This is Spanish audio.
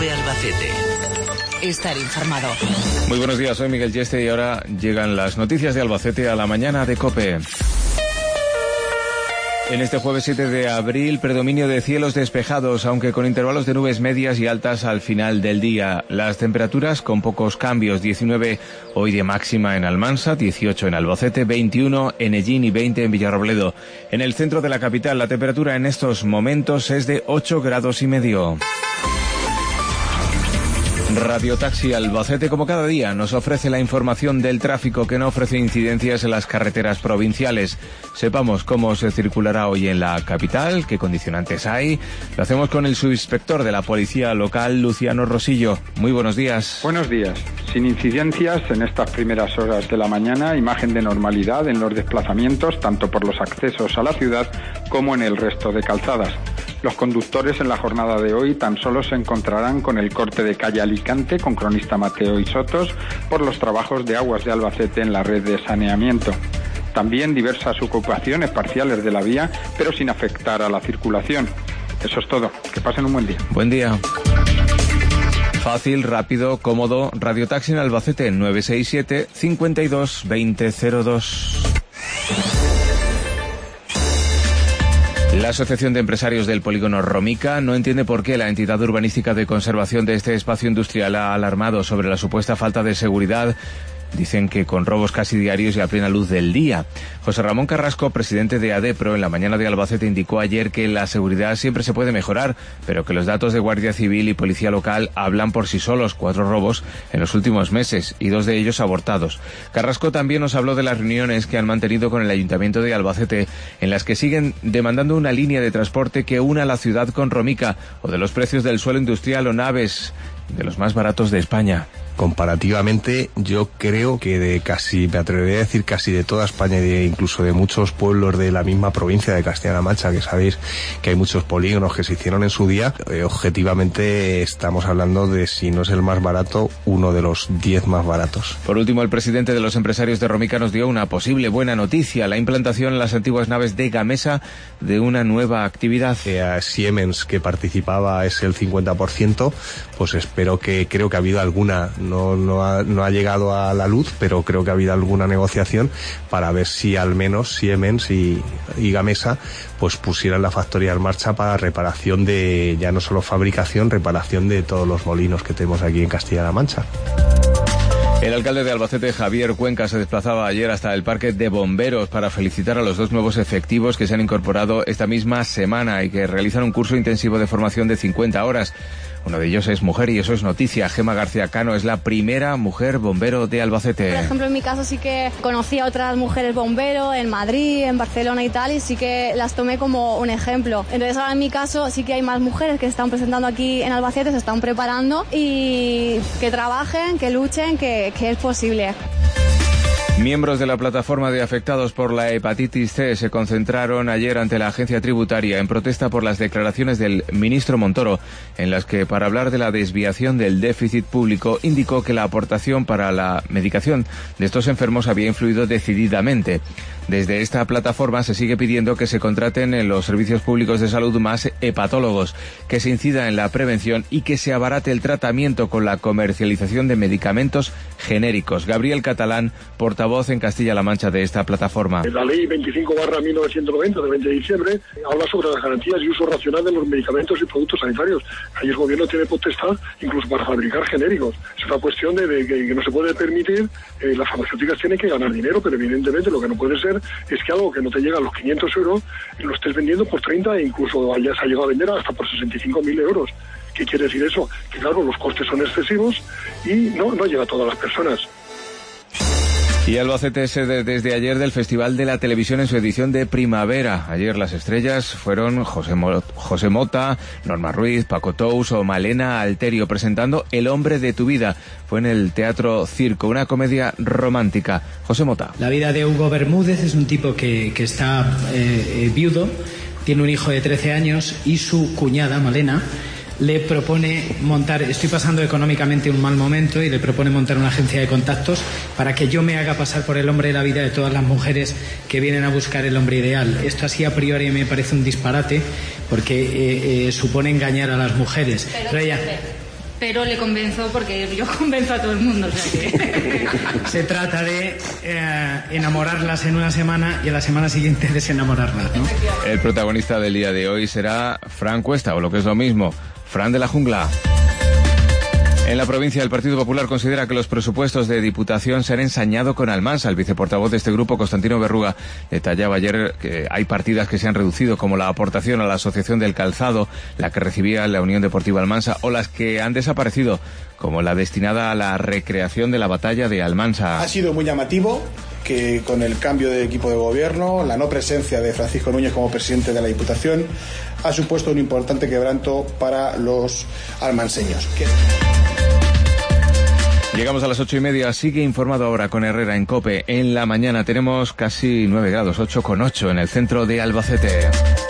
COPE Albacete. Estar informado. Muy buenos días, soy Miguel Yeste y ahora llegan las noticias de Albacete a la mañana de COPE. En este jueves 7 de abril, predominio de cielos despejados, aunque con intervalos de nubes medias y altas al final del día. Las temperaturas con pocos cambios, 19 hoy de máxima en Almansa, 18 en Albacete, 21 en Ellín y 20 en Villarrobledo. En el centro de la capital, la temperatura en estos momentos es de 8 grados y medio. Radio Taxi Albacete, como cada día, nos ofrece la información del tráfico que no ofrece incidencias en las carreteras provinciales. Sepamos cómo se circulará hoy en la capital, qué condicionantes hay. Lo hacemos con el subinspector de la Policía Local, Luciano Rosillo. Muy buenos días. Buenos días. Sin incidencias en estas primeras horas de la mañana, imagen de normalidad en los desplazamientos, tanto por los accesos a la ciudad como en el resto de calzadas. Los conductores en la jornada de hoy tan solo se encontrarán con el corte de calle Alicante con cronista Mateo y Sotos por los trabajos de Aguas de Albacete en la red de saneamiento. También diversas ocupaciones parciales de la vía, pero sin afectar a la circulación. Eso es todo. Que pasen un buen día. Buen día. Fácil, rápido, cómodo. Radio Taxi en Albacete, 967 52 2002. La Asociación de Empresarios del Polígono Romica no entiende por qué la entidad urbanística de conservación de este espacio industrial ha alarmado sobre la supuesta falta de seguridad. Dicen que con robos casi diarios y a plena luz del día. José Ramón Carrasco, presidente de ADEPRO, en la mañana de Albacete indicó ayer que la seguridad siempre se puede mejorar, pero que los datos de Guardia Civil y Policía Local hablan por sí solos. 4 robos en los últimos meses y 2 de ellos abortados. Carrasco también nos habló de las reuniones que han mantenido con el Ayuntamiento de Albacete, en las que siguen demandando una línea de transporte que una la ciudad con Romica, o de los precios del suelo industrial o naves, de los más baratos de España. Comparativamente, yo creo que me atrevería a decir casi de toda España e incluso de muchos pueblos de la misma provincia de Castilla-La Mancha, que sabéis que hay muchos polígonos que se hicieron en su día, objetivamente estamos hablando de, si no es el más barato, uno de los 10 más baratos. Por último, el presidente de los empresarios de Romica nos dio una posible buena noticia: la implantación en las antiguas naves de Gamesa de una nueva actividad. Siemens, que participaba, es el 50%, pues creo que ha habido alguna. No ha llegado a la luz, pero creo que ha habido alguna negociación para ver si al menos Siemens y Gamesa pues pusieran la factoría en marcha para reparación de, ya no solo fabricación, reparación de todos los molinos que tenemos aquí en Castilla-La Mancha. El alcalde de Albacete, Javier Cuenca, se desplazaba ayer hasta el Parque de Bomberos para felicitar a los 2 nuevos efectivos que se han incorporado esta misma semana y que realizan un curso intensivo de formación de 50 horas. Uno de ellos es mujer y eso es noticia. Gema García Cano es la primera mujer bombero de Albacete. Por ejemplo, en mi caso sí que conocí a otras mujeres bomberos en Madrid, en Barcelona y tal, y sí que las tomé como un ejemplo. Entonces ahora en mi caso sí que hay más mujeres que se están presentando aquí en Albacete, se están preparando y que trabajen, que luchen, que es posible. Miembros de la plataforma de afectados por la hepatitis C se concentraron ayer ante la agencia tributaria en protesta por las declaraciones del ministro Montoro, en las que, para hablar de la desviación del déficit público, indicó que la aportación para la medicación de estos enfermos había influido decididamente. Desde esta plataforma se sigue pidiendo que se contraten en los servicios públicos de salud más hepatólogos, que se incida en la prevención y que se abarate el tratamiento con la comercialización de medicamentos genéricos. Gabriel Catalán, portavoz en Castilla-La Mancha de esta plataforma. La ley 25/1990 del 20 de diciembre habla sobre las garantías y uso racional de los medicamentos y productos sanitarios. Ahí el gobierno tiene potestad incluso para fabricar genéricos. Es una cuestión de que no se puede permitir, las farmacéuticas tienen que ganar dinero, pero evidentemente lo que no puede ser es que algo que no te llega a los 500 euros lo estés vendiendo por 30 e incluso ya se ha llegado a vender hasta por 65.000 euros. ¿Qué quiere decir eso? Que claro, los costes son excesivos y no llega a todas las personas. Y Albacete sede desde ayer del Festival de la Televisión en su edición de primavera. Ayer las estrellas fueron José Mota, Norma Ruiz, Paco Tous o Malena Alterio presentando El hombre de tu vida. Fue en el Teatro Circo, una comedia romántica. José Mota. La vida de Hugo Bermúdez es un tipo que está viudo, tiene un hijo de 13 años y su cuñada, Malena, le propone montar, estoy pasando económicamente un mal momento, y le propone montar una agencia de contactos para que yo me haga pasar por el hombre de la vida de todas las mujeres que vienen a buscar el hombre ideal. Esto así a priori me parece un disparate porque supone engañar a las mujeres. Pero ella, pero le convenzo porque yo convenzo a todo el mundo. O sea que... Se trata de enamorarlas en una semana y a la semana siguiente desenamorarlas, ¿no? El protagonista del día de hoy será Fran Cuesta, o lo que es lo mismo, Fran de la Jungla. En la provincia, el Partido Popular considera que los presupuestos de Diputación se han ensañado con Almansa. El viceportavoz de este grupo, Constantino Berruga, detallaba ayer que hay partidas que se han reducido, como la aportación a la Asociación del Calzado, la que recibía la Unión Deportiva Almansa, o las que han desaparecido, como la destinada a la recreación de la batalla de Almansa. Ha sido muy llamativo que con el cambio de equipo de gobierno, la no presencia de Francisco Núñez como presidente de la Diputación, ha supuesto un importante quebranto para los almanseños. Llegamos a las 8:30, sigue informado ahora con Herrera en COPE. En la mañana tenemos casi 9 grados, 8,8 en el centro de Albacete.